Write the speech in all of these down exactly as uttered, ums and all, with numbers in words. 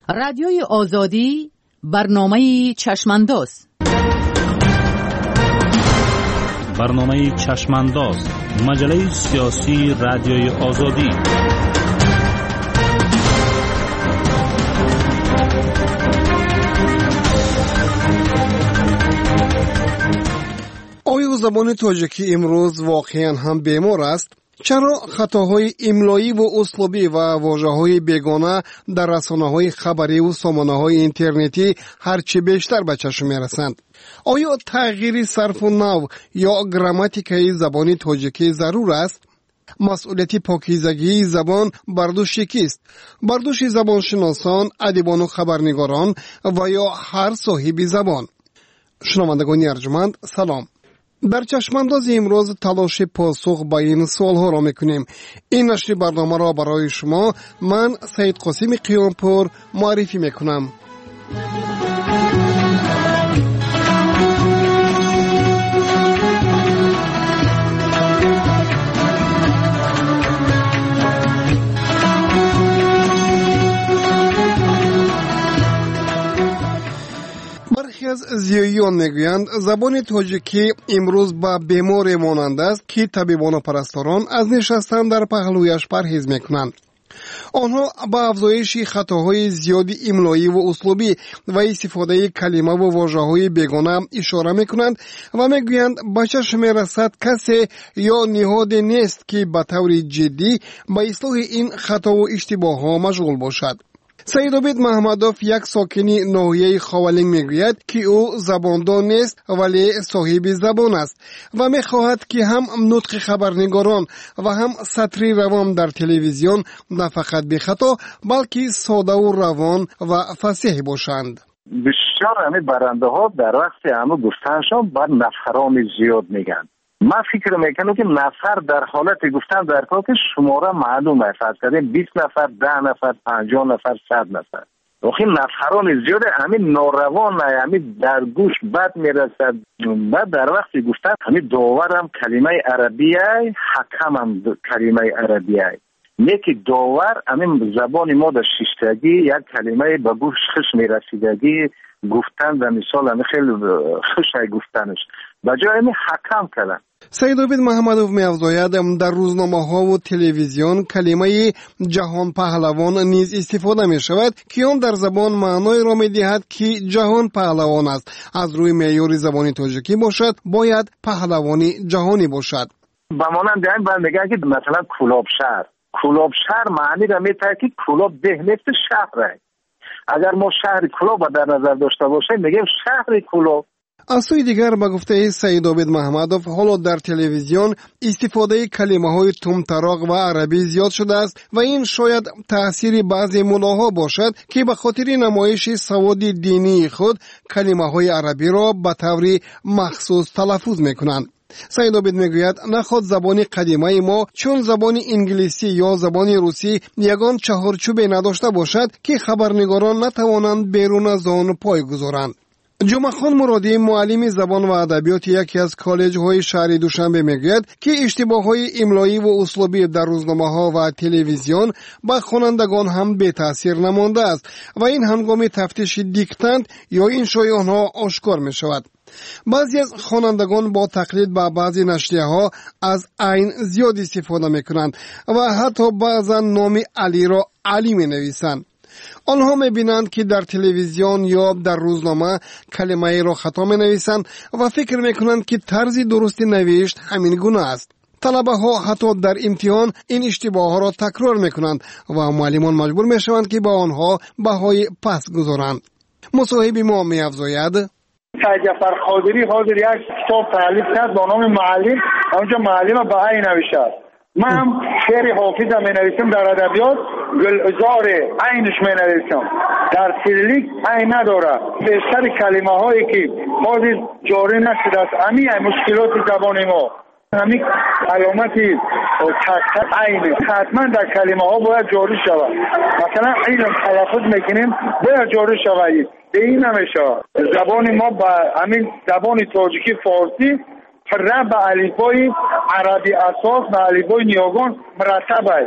رادیوی آزادی برنامه چشمانداز. برنامه چشمانداز، مجله سیاسی رادیوی آزادی. آیا زبان تاجیکی امروز واقعا هم بیمار است؟ چرا خطاهای املایی و اسلوبی و واژه‌های بیگانه در رسانه‌های خبری و سامانه‌های اینترنتی هرچی بیشتر به چشم می‌رسند؟ آیا تغییر صرف و نحو یا گراماتیکای زبان تاجیکی ضرور است؟ مسئولیت پاکیزگی زبان بر دوش کیست؟ بر دوش زبانشناسان، ادیبان و خبرنگاران و یا هر صاحب زبان؟ شنوندگان ارجمند، سلام. در چشمانداز امروز تلاش پاسخ به این سوال ها را میکنیم. این نشر برنامه را برای شما من سید قاسم قیامپور معرفی میکنم. از زیاییان میگویند زبان تاجیکی امروز با بیماری مانند است که طبیبان و پرستاران از نشستن در پهلویش پرهیز میکنند. آنها با افزایش خطاهای زیادی املایی و اسلوبی و استفاده کلمه و واژه‌های بیگانه اشاره میکنند و میگویند به چشم میرسد کسی یا نهادی نیست که به طور جدی به اصلاح این خطا و اشتباه ها مشغول باشد. سید عابد محمدوف یک ساکنی ناحیه خاولین میگوید که او زباندان نیست ولی صاحب زبان است و میخواهد که هم نطق خبرنگاران و هم سطری روان در تلویزیون نه فقط بی خطا بلکه ساده و روان و فصیح باشند. بسیار همه برنده ها در وقت همه گفتنشان بر نفران زیاد میگن. من فکر میکنم که نفر در حالت گفتن در کار که شماره معلوم است. فرض کنید بیست نفر، ده نفر، پنجاه نفر، صد نفر. آخه نفران زیاده، همین ناروان، همین در گوش بد میرسد. بعد در وقت گفتن همین داور هم کلمه عربیه، حکم هم کلمه عربیه. یکی داور همین زبان ما در شیشتگی یک کلمه به گوش خوش میرسیدگی گفتن در مثال همین خیلی خوش گفتنش بجای همین حکم کردن. سید عابد محمدوف می‌افزاید در روزنامه‌ها و تلویزیون کلمه جهان پهلوان نیز استفاده می‌شود که آن در زبان معنای را می‌دهد که جهان پهلوان است. از روی معیار زبانی تاجیکی باشد باید پهلوانی جهانی باشد. به مانند این بعد میگن که مثلا کلاب شهر کلاب شهر معنی را می‌دهد که کلاب ده نیست شهر. اگر ما شهر کلاب در نظر داشته باشیم میگیم شهر کلاب. از سوی دیگر به گفته سید عابد محمدوف حالا در تلویزیون استفاده کلمه های تمطراق و عربی زیاد شده است و این شاید تأثیر بعضی ملاها باشد که به خاطر نمایش سواد دینی خود کلمه های عربی را به طور مخصوص تلفظ میکنند. سید عابد میگوید نخود زبان قدیمه ما چون زبان انگلیسی یا زبان روسی یگان چهارچوبی نداشته باشد که خبرنگاران نتوانند بیرون از آن پای گذارند. جمعه خان مرادی معلم زبان و ادبیات یکی از کالج های شهر دوشنبه میگوید که اشتباه های املایی و اسلوبی در روزنامه ها و تلویزیون با خوانندگان هم به تاثیر نمانده است و این هنگام تفتیش دیکتند یا انشای آنها آشکار می شود. بعضی از خوانندگان با تقلید به بعضی نشریه ها از عین زیاد استفاده می کنند و حتی بعضا نام علی را علی می نویسند. آنها می‌بینند که در تلویزیون یا در روزنامه کلمه را خطا می‌نویسند و فکر می‌کنند که طرز درست نوشت همین گونه است. طلبه ها حتی در امتحان این اشتباه ها را تکرار می‌کنند و معلمان مجبور می‌شوند که با آنها بهای پس گذارند. مصاحب ما می‌افزاید سید جعفر خاطری حاضر یک کتاب تألیف کرد با نام معلم، اونجا معلم بهایی نوشته. من هم شعر حافظ می نویسم در ادبیات گلزار عینش می نویسم در سیریلیک عین نداره. بیشتر کلمه هایی که حاضر جاری نشده است همین مشکلات زبان ما همین علامت تک عین حتما در کلمه ها باید جاری شود. مثلا علم تلفظ میکنیم باید جاری شود. به این نمیشه. زبان ما با همین زبان تاجیکی فارسی رب الفبای عربی اساس و الفبای نیاگان مرتب است.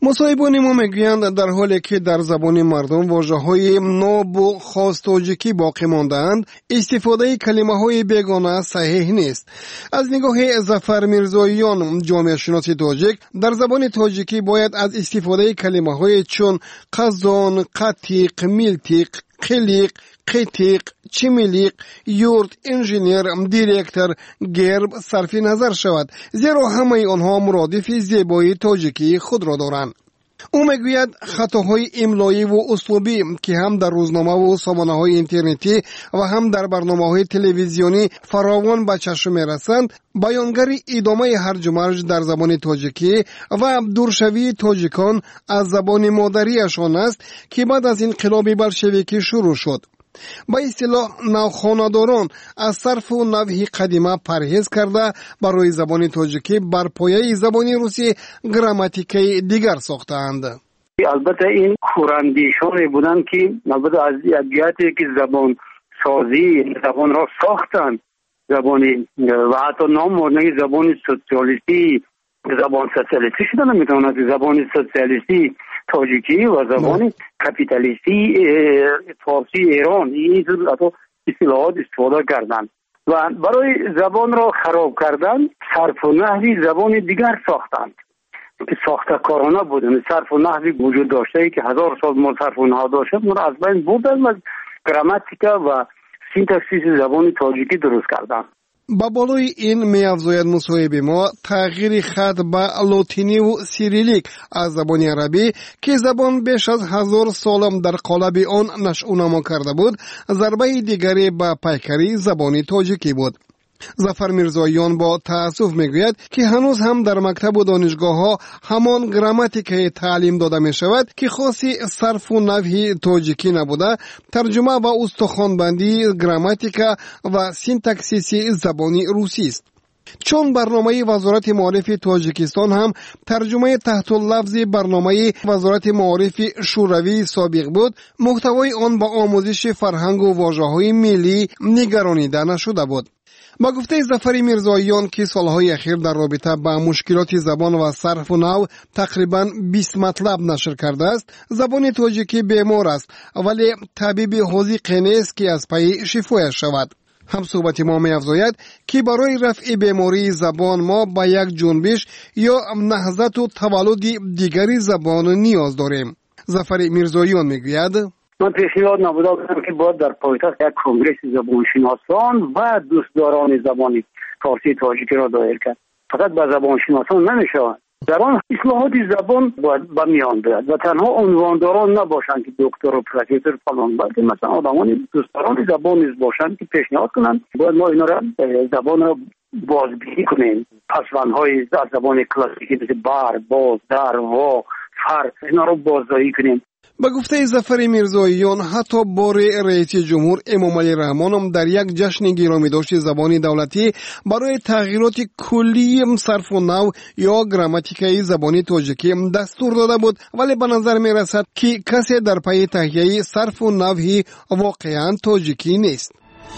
مصاحبان ما میگویند در حالی که در زبان مردم واژه‌های ناب و خاص تاجیکی باقی مانده‌اند، استفاده کلمه‌های بیگانه صحیح نیست. از نگاه ظفر میرزاییان، جامعه شناس تاجیک، در زبان تاجیکی باید از استفاده کلمه‌های چون قزان، قطیق، میلتیق، قلیق، قیتیق، چمیلیق، یورت، انجینیر، دیرکتر، گرب صرف نظر شود، زیرا همه آنها مرادف زیبایی تاجیکی خود را دارند. او میگوید خطاهای املایی و اسلوبی که هم در روزنامه و سامانه‌های اینترنتی و هم در برنامه‌های تلویزیونی فراوان به چشم می‌رسند، بیانگر ادامه هرج و مرج در زبان تاجیکی و دورشوی تاجیکان از زبان مادریشان است که بعد از انقلاب بلشویکی شروع شد. با اصطلاح نوخانه‌داران از صرف و نحو قدیمه پرهیز کرده برای زبان تاجیکی بر پایه زبان روسی گراماتیکی دیگر ساختند. البته این خوراندیشانی بودند که البته از ادبیاتی که زبان سازی زبان را ساختند، زبانی و حتی نام بردن زبان سوسیالیستی، زبان سوسیالیستی شده نمیتواند زبان سوسیالیستی تاجیکی و زبان کپیتالیستی فارسی ایران این اصطلاحات استفاده کردند و برای زبان را خراب کردن صرف و نحوی زبان دیگر ساختند که ساختکارانه بودند. صرف و نحوی وجود داشته که هزار سال ما صرف و نحو داشته ما را از بین بردن و گراماتیکا و سینتاکسیس زبان تاجیکی درست کردند. با بالای این می افزاید مصاحب ما تغییر خط به لاتینی و سیریلیک از زبان عربی که زبان بیش از هزار سالم در قالب آن نشأ نما کرده بود، ضربه دیگری به پیکری زبان تاجیکی بود. ظفر میرزاییان با تأسف میگوید که هنوز هم در مکتب و دانشگاه ها همان گراماتیک تعلیم داده می شود که خاصی صرف و نحو تاجیکی نبوده، ترجمه و استخوان‌بندی گراماتیکا و سینتاکسیس زبانی روسی است. چون برنامه وزارت معارف تاجیکستان هم ترجمه تحت اللفظ برنامه وزارت معارف شوروی سابق بود، محتوای آن با آموزش فرهنگ و واژه‌های ملی نگرانیده نشده بود. با گفته ظفر میرزاییان که سالهای اخیر در رابطه با مشکلات زبان و صرف و نحو تقریباً بیست مطلب نشر کرده است، زبان تاجیکی بیمار است ولی طبیب حاذق نیست که از پی شفایش شود. هم صحبت ما می افزاید که برای رفع بیماری زبان ما با یک جنبش یا نهضت و تولد دیگری زبان نیاز داریم. ظفر میرزاییان میگوید من پیشنهاد نبوده بودم که باید در پایتخت یک کنگره زبانشناسان و دوستداران زبان فارسی تاجیکی را دایر کرد. فقط به زبانشناسان نمیشود. در آن اصلاحات زبان باید به میان بیاد و تنها عنوانداران نباشند که دکتر و پروفسور فلان، بلکه مثلا آدمان دوستداران زبان نیز باشند که پیشنهاد کنند باید ما اینا را زبان را بازبینی کنیم. پسوندهای زبان کلاسیکی مثل بر، باز، در، وا، فر اینا را بازداری کنیم. با گفته ظفر میرزاییان حتی بار رئیس جمهور امام علی رحمان هم در یک جشن گرامی داشت زبان دولتی برای تغییرات کلی صرف و نحو یا گراماتیکای زبان تاجیکی دستور داده بود، ولی به نظر می رسد که کسی در پی تهیه صرف و نحو واقعا تاجیکی نیست.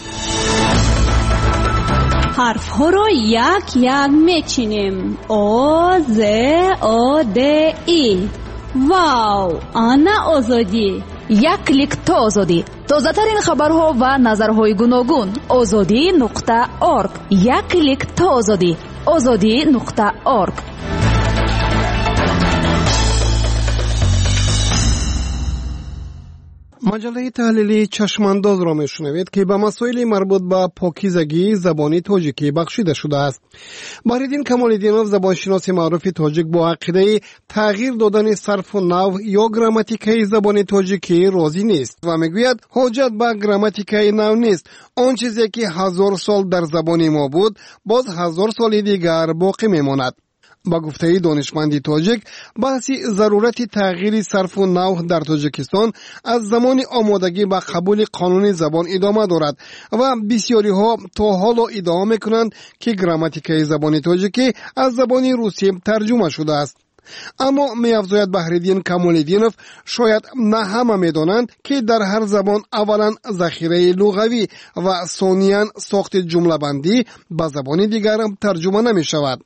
حرف ها رو یک یک میچینیم. او ز او د ای. واو، آنا آزادی. یک کلیک تا آزادی. تازه ترین خبرها و نظرهای گوناگون. آزادی نقطه ارگ. یک کلیک تا آزادی. آزادی نقطه ارگ. مجله تحلیلی چشمانداز را میشنوید که به مسائل مربوط به پاکیزگی زبانی تاجیکی بخشیده شده است. بهرالدین کمال‌الدینوف، زبانشناس معروف تاجیک، با عقیده تغییر دادن صرف و نحو یا گراماتیکای زبان تاجیکی راضی نیست و میگوید حاجت به گراماتیکای نو نیست. آن چیزی که هزار سال در زبان ما بود باز هزار سال دیگر باقی میماند. با گفته دانشمندی تاجیک، بحثی ضرورت تغییر صرف و نحو در تاجیکستان از زمان آمادگی به قبول قانون زبان ادامه دارد و بسیاری ها تا حالا ادعا میکنند که گراماتیکای زبان تاجیکی از زبان روسی ترجمه شده است. اما می‌افزاید بهرالدین کمال‌الدینوف شاید نه همه می‌دانند که در هر زبان اولا ذخیره لغوی و ثانیاً ساخت جمله بندی به زبان دیگر ترجمه نمی‌شود.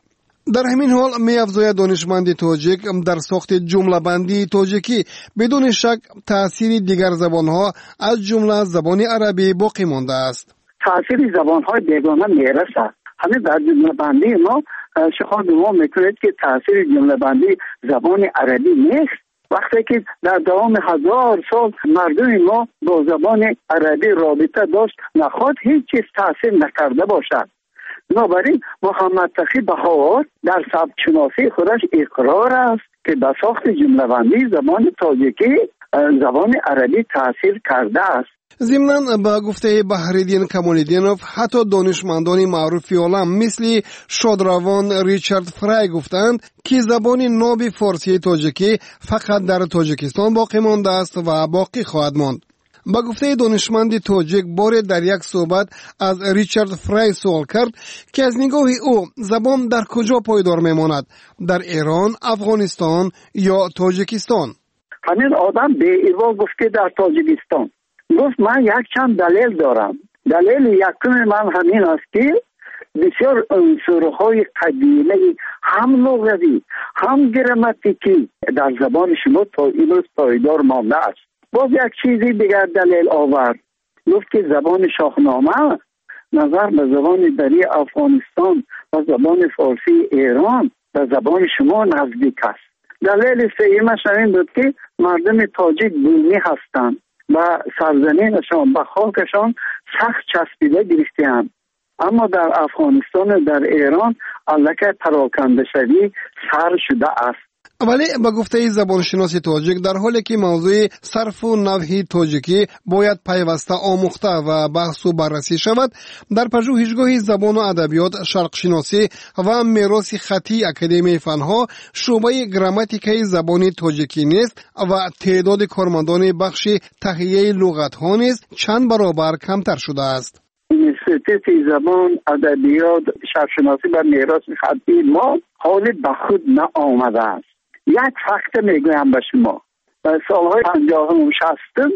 در همین حال می افزاید دانشمند تاجیک در ساخت جمله بندی تاجیکی بدون شک تأثیر دیگر زبانها از جمله زبان عربی باقی مانده است. تأثیر زبانهای بیگانه میرسد. همین در جمله بندی ما شما دوام میکنید که تأثیر جمله بندی زبان عربی نیست. وقتی که در دوام هزار سال مردم ما با زبان عربی رابطه داشت نخواد هیچ چیز تأثیر نکرده باشد. بنابراین محمد تقی بهار در سبک شناسی خودش اقرار است که به ساخت جمله بندی زبان تاجیکی زبان عربی تأثیر کرده است. ضمناً با گفته بحرالدین کمال‌الدینوف حتی دانشمندان معروف عالم مثل شادروان ریچارد فرای گفتند که زبان ناب فارسی تاجیکی فقط در تاجیکستان باقی مانده است و باقی خواهد ماند. با گفته دانشمند تاجیک بار در یک صحبت از ریچارد فرای سوال کرد که از نگاه او زبان در کجا پایدار میماند، در ایران، افغانستان یا تاجیکستان؟ همین آدم به ایوا گفت که در تاجیکستان. گفت من یک چند دلیل دارم. دلیل یکم من همین است که بسیار عنصرهای قدیمی هم لغوی هم گراماتیکی در زبان شما تا امروز پایدار مانده است. باز یک چیزی دیگر دلیل آورد. گفت که زبان شاهنامه نظر به زبان دری افغانستان و زبان فارسی ایران و زبان شما نزدیک است. دلیل سومش این بود که مردم تاجیک بومی هستند و سرزمینشان به خاکشان سخت چسبیده گرفته‌اند، اما در افغانستان و در ایران الکه پراکنده شوی سر شده است. ولی با گفته زبانشناس تاجیک در حالی که موضوع صرف و نحو تاجیکی باید پیوسته آموخته و بحث و بررسی شود، در پژوهشگاه زبان و ادبیات شرق شناسی و میراث خطی اکادمی فنها شعبه گراماتیکای زبان تاجیکی نیست و تعداد کارمندان بخش تهیه لغت ها نیز چند برابر کمتر شده است. اینستیتوت زبان ادبیات شرق شناسی و میراث خطی ما حال به خود نآمده است. یک فکت میگویم به شما. در سالهای پنجاهم و شصتم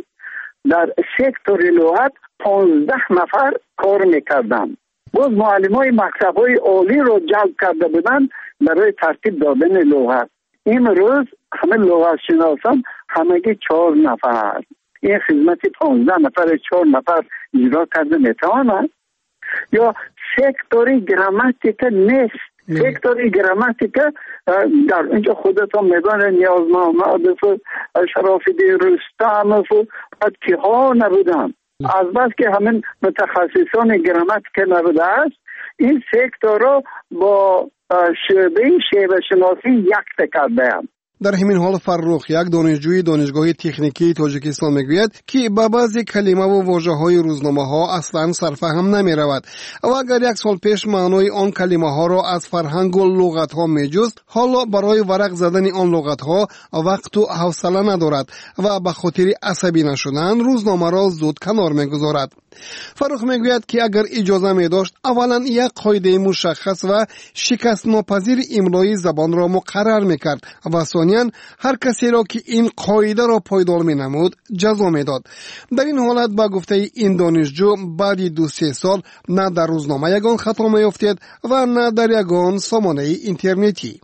در سکتور لغت پانزده نفر کار میکردن. باز معلمای مکتب‌های عالی رو جلب کرده بودن برای ترتیب دادن لغت. امروز همه لغت شناسان همگی چهار نفر. این خدمت پانزده نفر چهار نفر اجرا کرده میتواند. یا سکتور گراماتیک نیست. سکتور گراماتیک در اینجا خودتون میدان نیاز محمد و شراف‌الدین رستم و که ها نبودن. از بس که همین متخصصان گراماتیک نبوده است، این سکتور رو با شعبه شیوه شناسی یک کرده هم. در همین حال فرخ یک دانشجوی دانشگاه تکنیکی تاجیکستان میگوید که با بعضی کلمه و واژه‌های روزنامه ها اصلا سرفهم نمی رود و اگر یک سال پیش معنای آن کلمه ها را از فرهنگ و لغت ها می جست، حالا برای ورق زدن آن لغت ها وقت و حوصله ندارد و به خاطر عصبی نشدن روزنامه را زود کنار می گذارد. فرخ میگوید که اگر اجازه می داشت اولا یک قاعده مشخص و شکست ناپذیر املای زبان را مقرر می کرد و ثانیاً هر کسی را که این قاعده را پایدار می نمود جزا می داد. در این حالت با گفته این دانشجو بعد دو سه سال نه در روزنامه یگان خطا می افتید و نه در یگان سامانه اینترنتی.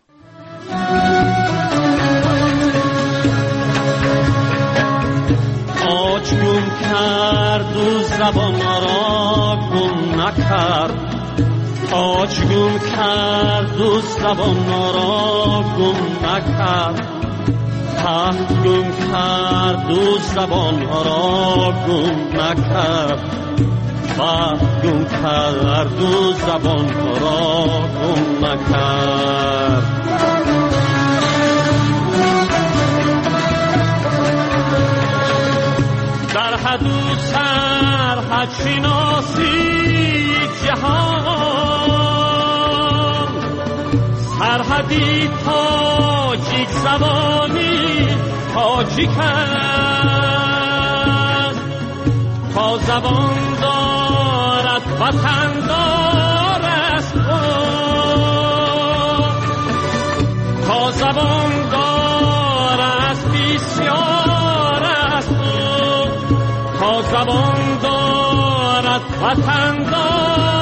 آج گم کرد و زبان را گم نکرد، آج گم کرد و زبان را گم نکرد، تخت گم کرد و زبان را گم نکرد، وقت گم کرد و زبان را گم نکرد. در حد و سرحد شناسی جهان، سرحدی تاجیک زبانی تاجیک است، تا زبان دارد وطن دار است، تا زبان دار است بسیار است، تا زبان دارد وطن دار